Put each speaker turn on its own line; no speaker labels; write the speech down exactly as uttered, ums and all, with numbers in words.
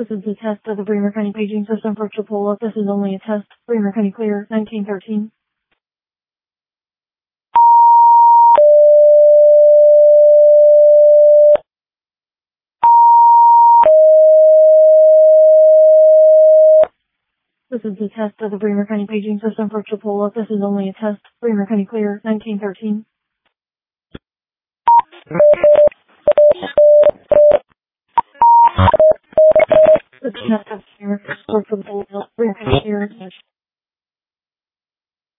This is the test of the Bremer County paging system for Chipola. This is only a test. Bremer County clear, nineteen thirteen. This is the test of the Bremer County paging system for Chipola. This is only a test. Bremer County clear, nineteen thirteen. The test of Bremer County clear.